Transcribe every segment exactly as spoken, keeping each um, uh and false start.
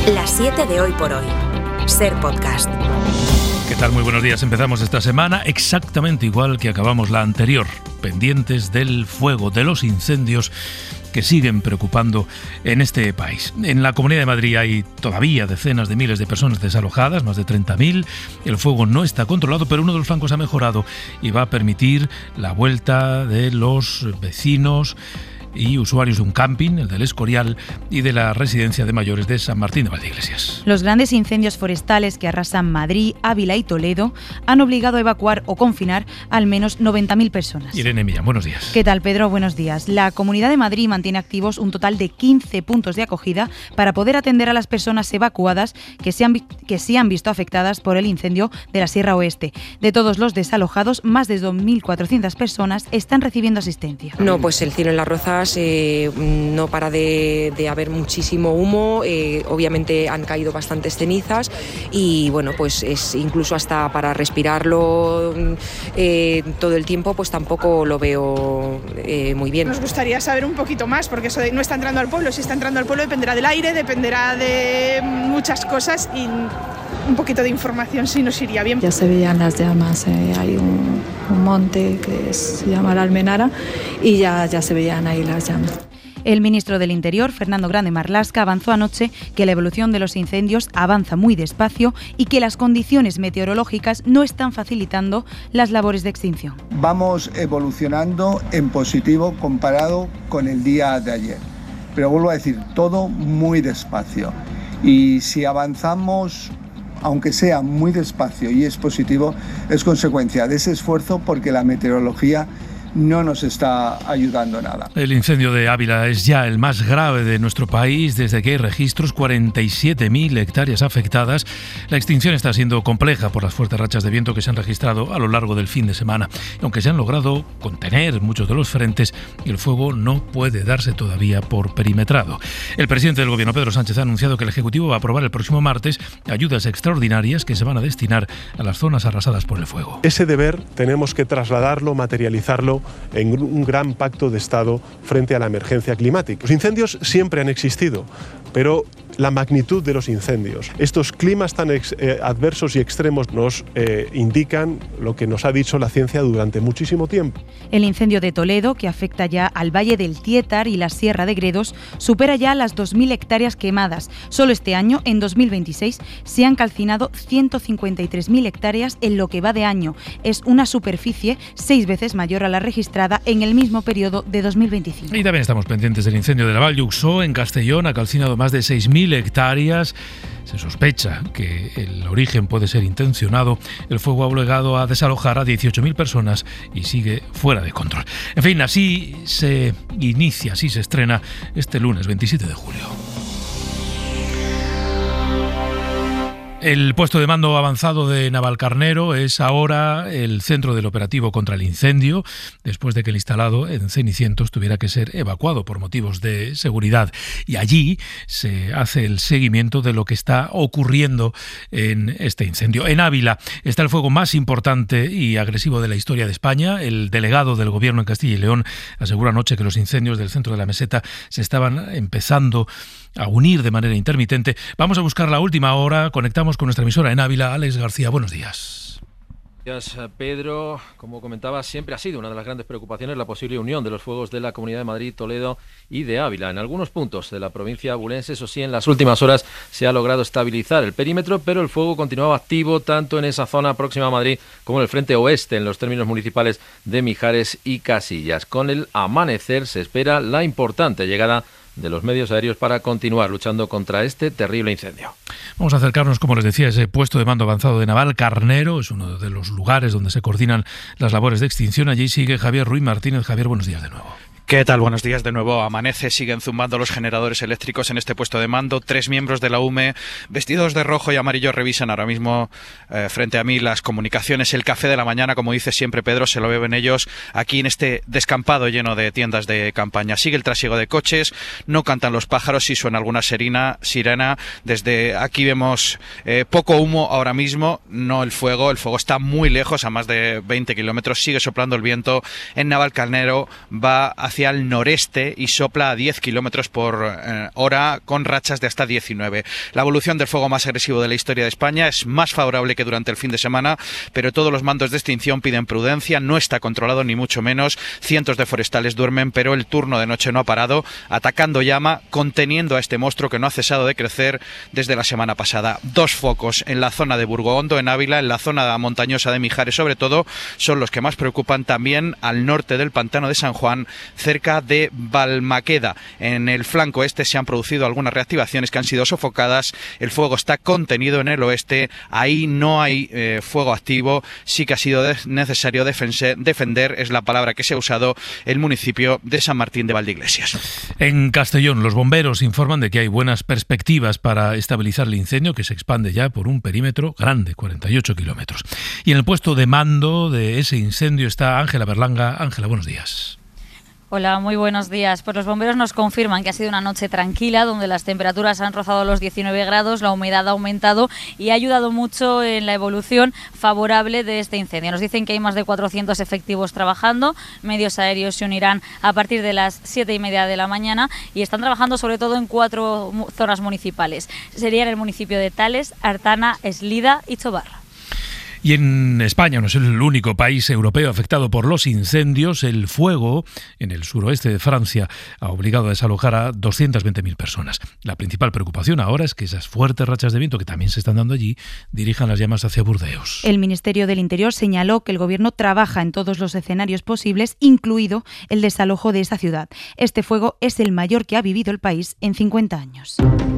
Las siete de Hoy por Hoy. Ser Podcast. ¿Qué tal? Muy buenos días. Empezamos esta semana exactamente igual que acabamos la anterior, pendientes del fuego, de los incendios que siguen preocupando en este país. En la Comunidad de Madrid hay todavía decenas de miles de personas desalojadas, más de treinta mil. El fuego no está controlado, pero uno de los flancos ha mejorado y va a permitir la vuelta de los vecinos y usuarios de un camping, el del Escorial, y de la residencia de mayores de San Martín de Valdeiglesias. Los grandes incendios forestales que arrasan Madrid, Ávila y Toledo han obligado a evacuar o confinar al menos noventa mil personas. Irene Millán, buenos días. ¿Qué tal, Pedro? Buenos días. La Comunidad de Madrid mantiene activos un total de quince puntos de acogida para poder atender a las personas evacuadas que se han, que se han visto afectadas por el incendio de la Sierra Oeste. De todos los desalojados, más de dos mil cuatrocientas personas están recibiendo asistencia. No, pues el cielo en las Rozas Eh, no para de, de haber muchísimo humo, eh, obviamente han caído bastantes cenizas y bueno, pues es incluso hasta para respirarlo eh, todo el tiempo, pues tampoco lo veo eh, muy bien. Nos gustaría saber un poquito más, porque eso de no está entrando al pueblo, si está entrando al pueblo dependerá del aire, dependerá de muchas cosas y un poquito de información sí nos iría bien. Ya se veían las llamas, eh, hay un, un monte que se llama la Almenara y ya, ya se veían ahí las llamas. El ministro del Interior, Fernando Grande Marlaska, avanzó anoche que la evolución de los incendios avanza muy despacio y que las condiciones meteorológicas no están facilitando las labores de extinción. Vamos evolucionando en positivo comparado con el día de ayer, pero vuelvo a decir, todo muy despacio. Y si avanzamos, aunque sea muy despacio y es positivo, es consecuencia de ese esfuerzo porque la meteorología no nos está ayudando nada. El incendio de Ávila es ya el más grave de nuestro país desde que hay registros, cuarenta y siete mil hectáreas afectadas. La extinción está siendo compleja por las fuertes rachas de viento que se han registrado a lo largo del fin de semana. Aunque se han logrado contener muchos de los frentes, el fuego no puede darse todavía por perimetrado. El presidente del Gobierno, Pedro Sánchez, ha anunciado que el Ejecutivo va a aprobar el próximo martes ayudas extraordinarias que se van a destinar a las zonas arrasadas por el fuego. Ese deber tenemos que trasladarlo, materializarlo en un gran pacto de Estado frente a la emergencia climática. Los incendios siempre han existido, pero la magnitud de los incendios, estos climas tan ex, eh, adversos y extremos nos eh, indican lo que nos ha dicho la ciencia durante muchísimo tiempo. El incendio de Toledo, que afecta ya al Valle del Tietar y la Sierra de Gredos, supera ya las dos mil hectáreas quemadas. Solo este año, en dos mil veintiséis, se han calcinado ciento cincuenta y tres mil hectáreas en lo que va de año. Es una superficie seis veces mayor a la registrada en el mismo periodo de dos mil veinticinco. Y también estamos pendientes del incendio de la Vall d'Uixó en Castellón. Ha calcinado más de seis mil hectáreas. Se sospecha que el origen puede ser intencionado. El fuego ha obligado a desalojar a dieciocho mil personas y sigue fuera de control. En fin, así se inicia, así se estrena este lunes veintisiete de julio. El puesto de mando avanzado de Navalcarnero es ahora el centro del operativo contra el incendio, después de que el instalado en Cenicientos tuviera que ser evacuado por motivos de seguridad. Y allí se hace el seguimiento de lo que está ocurriendo en este incendio. En Ávila está el fuego más importante y agresivo de la historia de España. El delegado del Gobierno en Castilla y León asegura anoche que los incendios del centro de la meseta se estaban empezando a unir de manera intermitente. Vamos a buscar la última hora. Conectamos con nuestra emisora en Ávila. Alex García, buenos días. Gracias, Pedro. Como comentaba, siempre ha sido una de las grandes preocupaciones la posible unión de los fuegos de la Comunidad de Madrid, Toledo y de Ávila. En algunos puntos de la provincia abulense, eso sí, en las últimas horas se ha logrado estabilizar el perímetro, pero el fuego continuaba activo tanto en esa zona próxima a Madrid como en el frente oeste, en los términos municipales de Mijares y Casillas. Con el amanecer se espera la importante llegada de los medios aéreos para continuar luchando contra este terrible incendio. Vamos a acercarnos, como les decía, a ese puesto de mando avanzado de Navalcarnero. Es uno de los lugares donde se coordinan las labores de extinción. Allí sigue Javier Ruiz Martínez. Javier, buenos días de nuevo. ¿Qué tal? Buenos días de nuevo. Amanece, siguen zumbando los generadores eléctricos en este puesto de mando. Tres miembros de la U M E, vestidos de rojo y amarillo, revisan ahora mismo eh, frente a mí las comunicaciones. El café de la mañana, como dice siempre Pedro, se lo beben ellos aquí en este descampado lleno de tiendas de campaña. Sigue el trasiego de coches, no cantan los pájaros, sí suena alguna sirena. sirena. Desde aquí vemos eh, poco humo ahora mismo, no el fuego. El fuego está muy lejos, a más de veinte kilómetros. Sigue soplando el viento. En Navalcarnero va hacia hacia el noreste y sopla a diez kilómetros por hora con rachas de hasta diecinueve. La evolución del fuego más agresivo de la historia de España es más favorable que durante el fin de semana, pero todos los mandos de extinción piden prudencia. No está controlado ni mucho menos. Cientos de forestales duermen, pero el turno de noche no ha parado, atacando llama, conteniendo a este monstruo que no ha cesado de crecer desde la semana pasada. Dos focos en la zona de Burgondo, en Ávila, en la zona montañosa de Mijares sobre todo, son los que más preocupan. También al norte del pantano de San Juan, cerca de Balmaqueda. En el flanco este se han producido algunas reactivaciones que han sido sofocadas. El fuego está contenido en el oeste. Ahí no hay eh, fuego activo. Sí que ha sido de- necesario defense- defender, es la palabra que se ha usado, el municipio de San Martín de Valdeiglesias. En Castellón, los bomberos informan de que hay buenas perspectivas para estabilizar el incendio, que se expande ya por un perímetro grande, cuarenta y ocho kilómetros. Y en el puesto de mando de ese incendio está Ángela Berlanga. Ángela, buenos días. Hola, muy buenos días. Pues los bomberos nos confirman que ha sido una noche tranquila, donde las temperaturas han rozado los diecinueve grados, la humedad ha aumentado y ha ayudado mucho en la evolución favorable de este incendio. Nos dicen que hay más de cuatrocientos efectivos trabajando, medios aéreos se unirán a partir de las siete y media de la mañana y están trabajando sobre todo en cuatro mu- zonas municipales. Serían el municipio de Tales, Artana, Eslida y Chobarra. Y en España no es el único país europeo afectado por los incendios. El fuego en el suroeste de Francia ha obligado a desalojar a doscientas veinte mil personas. La principal preocupación ahora es que esas fuertes rachas de viento que también se están dando allí dirijan las llamas hacia Burdeos. El Ministerio del Interior señaló que el Gobierno trabaja en todos los escenarios posibles, incluido el desalojo de esa ciudad. Este fuego es el mayor que ha vivido el país en cincuenta años.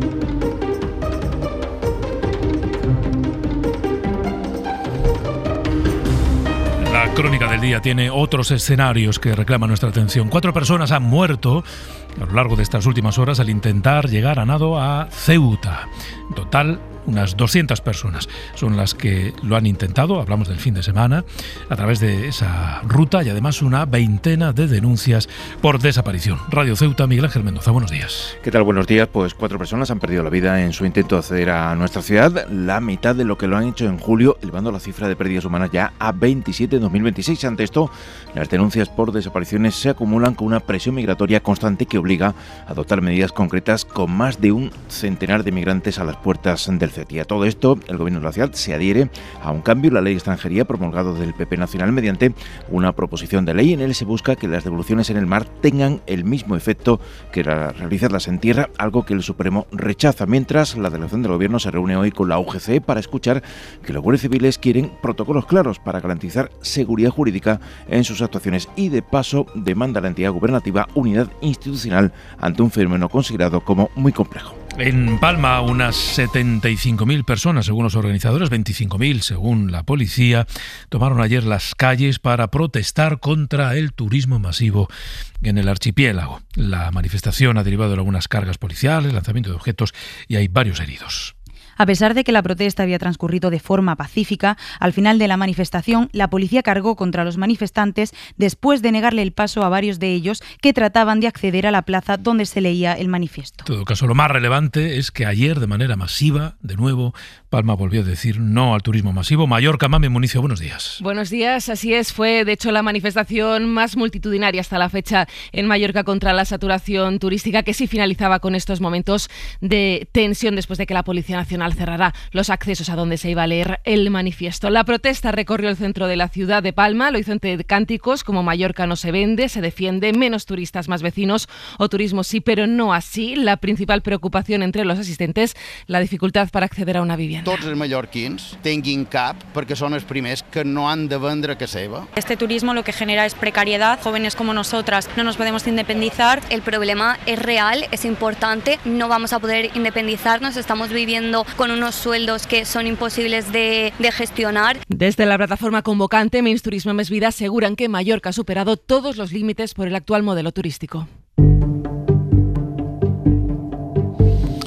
La crónica del día tiene otros escenarios que reclaman nuestra atención. Cuatro personas han muerto a lo largo de estas últimas horas al intentar llegar a nado a Ceuta. En total, unas doscientas personas son las que lo han intentado, hablamos del fin de semana, a través de esa ruta y además una veintena de denuncias por desaparición. Radio Ceuta, Miguel Ángel Mendoza, buenos días. ¿Qué tal? Buenos días. Pues cuatro personas han perdido la vida en su intento de acceder a nuestra ciudad, la mitad de lo que lo han hecho en julio, elevando la cifra de pérdidas humanas ya a veintisiete en dos mil veintiséis. Ante esto, las denuncias por desapariciones se acumulan con una presión migratoria constante que obliga a adoptar medidas concretas con más de un centenar de migrantes a las puertas del C E T I. A todo esto, el Gobierno de la ciudad se adhiere a un cambio en la ley de extranjería promulgado del P P Nacional mediante una proposición de ley. En él se busca que las devoluciones en el mar tengan el mismo efecto que realizarlas en tierra, algo que el Supremo rechaza. Mientras, la delegación del Gobierno se reúne hoy con la U G C para escuchar que los guardias civiles quieren protocolos claros para garantizar seguridad jurídica en sus actuaciones y, de paso, demanda a la entidad gubernativa unidad institucional ante un fenómeno considerado como muy complejo. En Palma, unas setenta y cinco mil personas, según los organizadores, veinticinco mil según la policía, tomaron ayer las calles para protestar contra el turismo masivo en el archipiélago. La manifestación ha derivado de algunas cargas policiales, lanzamiento de objetos y hay varios heridos. A pesar de que la protesta había transcurrido de forma pacífica, al final de la manifestación, la policía cargó contra los manifestantes después de negarle el paso a varios de ellos que trataban de acceder a la plaza donde se leía el manifiesto. En todo caso, lo más relevante es que ayer, de manera masiva, de nuevo, Palma volvió a decir no al turismo masivo. Mallorca, Mame Municio, buenos días. Buenos días, así es. Fue, de hecho, la manifestación más multitudinaria hasta la fecha en Mallorca contra la saturación turística, que sí finalizaba con estos momentos de tensión después de que la Policía Nacional cerrará los accesos a donde se iba a leer el manifiesto. La protesta recorrió el centro de la ciudad de Palma, lo hizo entre cánticos como Mallorca no se vende, se defiende, menos turistas, más vecinos, o turismo sí, pero no así. La principal preocupación entre los asistentes, la dificultad para acceder a una vivienda. Tots els mallorquins tinguin cap perquè són els primers que no han de vendre casa seva. Este turismo lo que genera es precariedad. Jóvenes como nosotras no nos podemos independizar. El problema es real, es importante. No vamos a poder independizarnos. Estamos viviendo con unos sueldos que son imposibles de, de gestionar. Desde la plataforma convocante Menys Turisme Més Vida aseguran que Mallorca ha superado todos los límites por el actual modelo turístico. En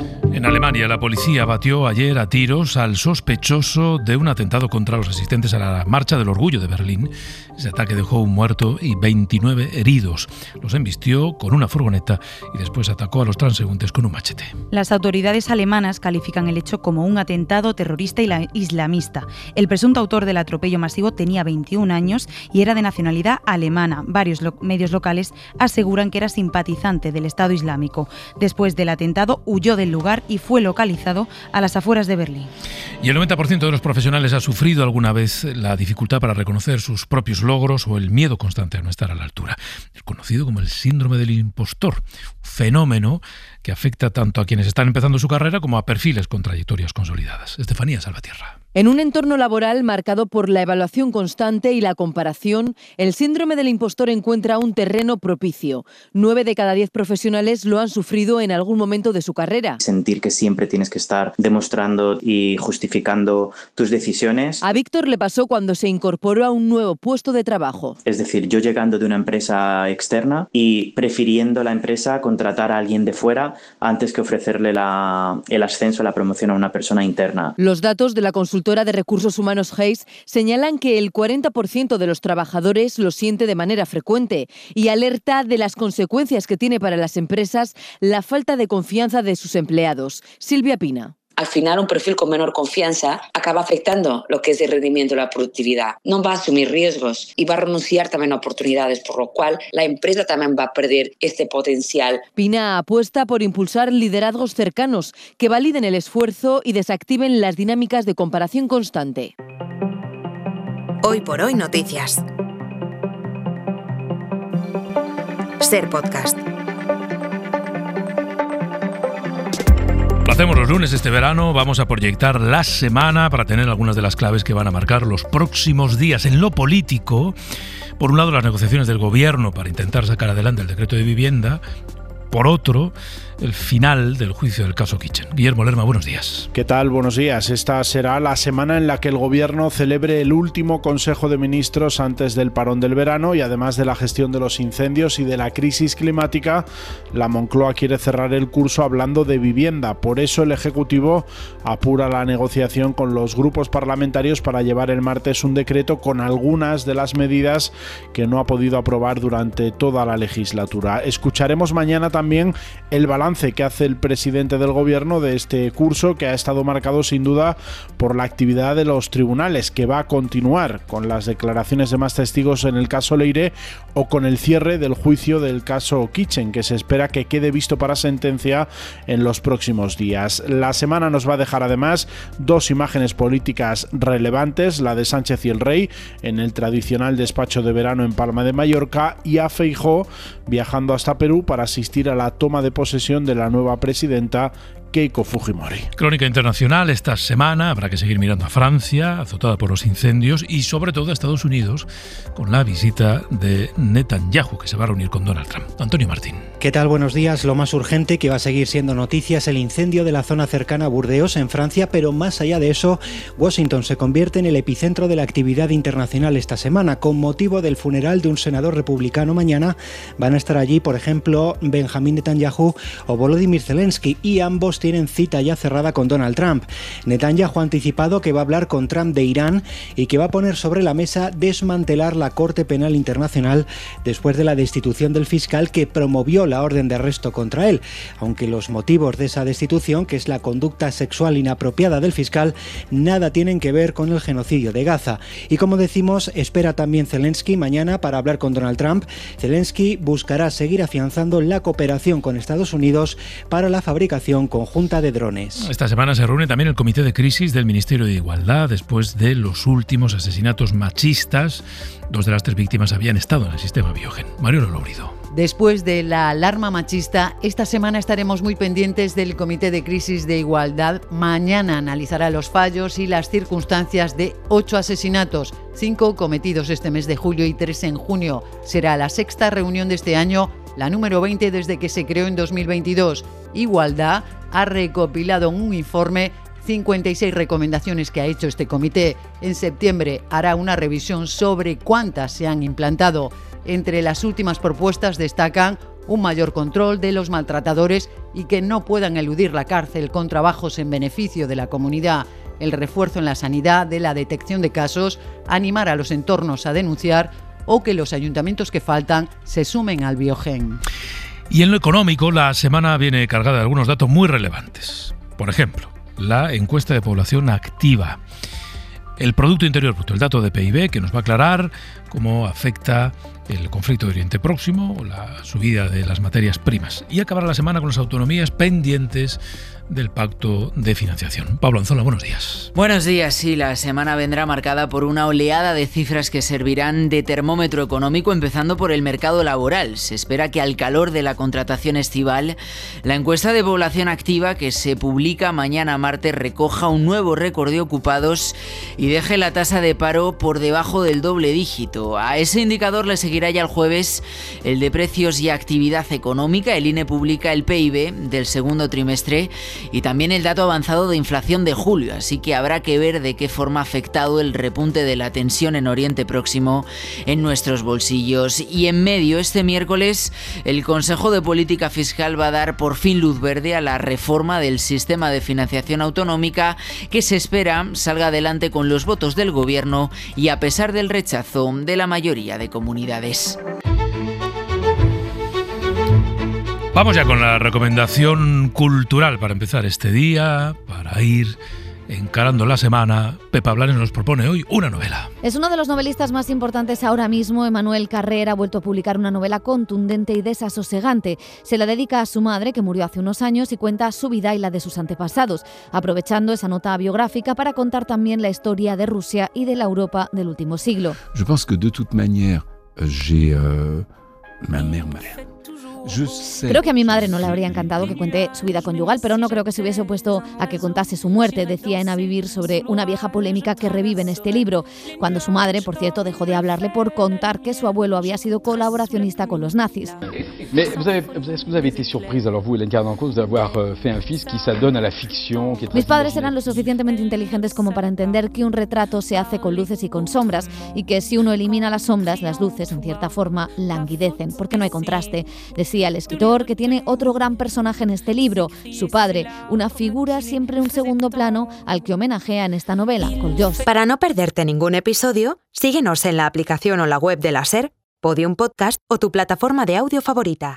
En Alemania, la policía batió ayer a tiros al sospechoso de un atentado contra los asistentes a la Marcha del Orgullo de Berlín. Ese ataque dejó un muerto y veintinueve heridos. Los embistió con una furgoneta y después atacó a los transeúntes con un machete. Las autoridades alemanas califican el hecho como un atentado terrorista islamista. El presunto autor del atropello masivo tenía veintiún años y era de nacionalidad alemana. Varios lo- medios locales aseguran que era simpatizante del Estado Islámico. Después del atentado huyó del lugar y fue localizado a las afueras de Berlín. Y el noventa por ciento de los profesionales ha sufrido alguna vez la dificultad para reconocer sus propios logros o el miedo constante a no estar a la altura. Es conocido como el síndrome del impostor, fenómeno que afecta tanto a quienes están empezando su carrera como a perfiles con trayectorias consolidadas. Estefanía Salvatierra. En un entorno laboral marcado por la evaluación constante y la comparación, el síndrome del impostor encuentra un terreno propicio. Nueve de cada diez profesionales lo han sufrido en algún momento de su carrera. Sentir que siempre tienes que estar demostrando y justificando tus decisiones. A Víctor le pasó cuando se incorporó a un nuevo puesto de trabajo. Es decir, yo llegando de una empresa externa y prefiriendo la empresa contratar a alguien de fuera antes que ofrecerle la, el ascenso, la promoción a una persona interna. Los datos de la consultora de recursos humanos Hayes señalan que el cuarenta por ciento de los trabajadores lo siente de manera frecuente y alerta de las consecuencias que tiene para las empresas la falta de confianza de sus empleados. Silvia Pina. Al final, un perfil con menor confianza acaba afectando lo que es el rendimiento y la productividad. No va a asumir riesgos y va a renunciar también a oportunidades, por lo cual la empresa también va a perder este potencial. Pina apuesta por impulsar liderazgos cercanos que validen el esfuerzo y desactiven las dinámicas de comparación constante. Hoy por hoy noticias. Ser Podcast. Lo hacemos los lunes este verano, vamos a proyectar la semana para tener algunas de las claves que van a marcar los próximos días. En lo político, por un lado las negociaciones del gobierno para intentar sacar adelante el decreto de vivienda, por otro, el final del juicio del caso Kitchen. Guillermo Lerma, buenos días. ¿Qué tal? Buenos días. Esta será la semana en la que el Gobierno celebre el último Consejo de Ministros antes del parón del verano y además de la gestión de los incendios y de la crisis climática, la Moncloa quiere cerrar el curso hablando de vivienda. Por eso el Ejecutivo apura la negociación con los grupos parlamentarios para llevar el martes un decreto con algunas de las medidas que no ha podido aprobar durante toda la legislatura. Escucharemos mañana también el balance que hace el presidente del Gobierno de este curso, que ha estado marcado sin duda por la actividad de los tribunales, que va a continuar con las declaraciones de más testigos en el caso Leire o con el cierre del juicio del caso Kitchen, que se espera que quede visto para sentencia en los próximos días. La semana nos va a dejar además dos imágenes políticas relevantes, la de Sánchez y el Rey en el tradicional despacho de verano en Palma de Mallorca, y a Feijóo viajando hasta Perú para asistir a la toma de posesión de la nueva presidenta Keiko Fujimori. Crónica internacional esta semana, habrá que seguir mirando a Francia, azotada por los incendios, y sobre todo a Estados Unidos, con la visita de Netanyahu, que se va a reunir con Donald Trump. Antonio Martín. ¿Qué tal? Buenos días. Lo más urgente que va a seguir siendo noticia es el incendio de la zona cercana a Burdeos, en Francia, pero más allá de eso, Washington se convierte en el epicentro de la actividad internacional esta semana. Con motivo del funeral de un senador republicano mañana, van a estar allí, por ejemplo, Benjamín Netanyahu o Volodymyr Zelensky, y ambos tienen cita ya cerrada con Donald Trump. Netanyahu ha anticipado que va a hablar con Trump de Irán y que va a poner sobre la mesa desmantelar la Corte Penal Internacional después de la destitución del fiscal que promovió la orden de arresto contra él, aunque los motivos de esa destitución, que es la conducta sexual inapropiada del fiscal, nada tienen que ver con el genocidio de Gaza. Y como decimos, espera también Zelensky mañana para hablar con Donald Trump. Zelensky buscará seguir afianzando la cooperación con Estados Unidos para la fabricación conjunta de drones. Esta semana se reúne también el Comité de Crisis del Ministerio de Igualdad después de los últimos asesinatos machistas. Dos de las tres víctimas habían estado en el sistema Biogen. Mario Lolorido. Después de la alarma machista, esta semana estaremos muy pendientes del Comité de Crisis de Igualdad. Mañana analizará los fallos y las circunstancias de ocho asesinatos, cinco cometidos este mes de julio y tres en junio. Será la sexta reunión de este año, la número veinte desde que se creó en dos mil veintidós. Igualdad ha recopilado en un informe cincuenta y seis recomendaciones que ha hecho este comité. En septiembre hará una revisión sobre cuántas se han implantado. Entre las últimas propuestas destacan un mayor control de los maltratadores y que no puedan eludir la cárcel con trabajos en beneficio de la comunidad, el refuerzo en la sanidad de la detección de casos, animar a los entornos a denunciar o que los ayuntamientos que faltan se sumen al Biogen. Y en lo económico, la semana viene cargada de algunos datos muy relevantes. Por ejemplo, la encuesta de población activa, el Producto Interior Bruto, el dato de P I B, que nos va a aclarar cómo afecta el conflicto de Oriente Próximo o la subida de las materias primas. Y acabar la semana con las autonomías pendientes del pacto de financiación. Pablo Anzola, buenos días. Buenos días. Sí, la semana vendrá marcada por una oleada de cifras que servirán de termómetro económico, empezando por el mercado laboral. Se espera que al calor de la contratación estival, la encuesta de población activa que se publica mañana martes recoja un nuevo récord de ocupados y deje la tasa de paro por debajo del doble dígito. A ese indicador le seguirá ya el jueves el de precios y actividad económica. El I N E publica el P I B del segundo trimestre y también el dato avanzado de inflación de julio, así que habrá que ver de qué forma ha afectado el repunte de la tensión en Oriente Próximo en nuestros bolsillos. Y en medio, este miércoles, el Consejo de Política Fiscal va a dar por fin luz verde a la reforma del sistema de financiación autonómica que se espera salga adelante con los votos del Gobierno y a pesar del rechazo de la mayoría de comunidades. Vamos ya con la recomendación cultural para empezar este día, para ir encarando la semana. Pepa Blanes nos propone hoy una novela. Es uno de los novelistas más importantes ahora mismo. Emmanuel Carrère ha vuelto a publicar una novela contundente y desasosegante. Se la dedica a su madre, que murió hace unos años, y cuenta su vida y la de sus antepasados, aprovechando esa nota biográfica para contar también la historia de Rusia y de la Europa del último siglo. Je pense que de toute manière, j'ai euh, ma mère, ma mère. Creo que a mi madre no le habría encantado que cuente su vida conyugal, pero no creo que se hubiese opuesto a que contase su muerte, decía en A Vivir sobre una vieja polémica que revive en este libro, cuando su madre, por cierto, dejó de hablarle por contar que su abuelo había sido colaboracionista con los nazis. Mis padres eran lo suficientemente inteligentes como para entender que un retrato se hace con luces y con sombras, y que si uno elimina las sombras, las luces, en cierta forma, languidecen, porque no hay contraste. Decía el escritor, que tiene otro gran personaje en este libro, su padre, una figura siempre en un segundo plano al que homenajea en esta novela, Collós. Para no perderte ningún episodio, síguenos en la aplicación o la web de la SER, Podium Podcast o tu plataforma de audio favorita.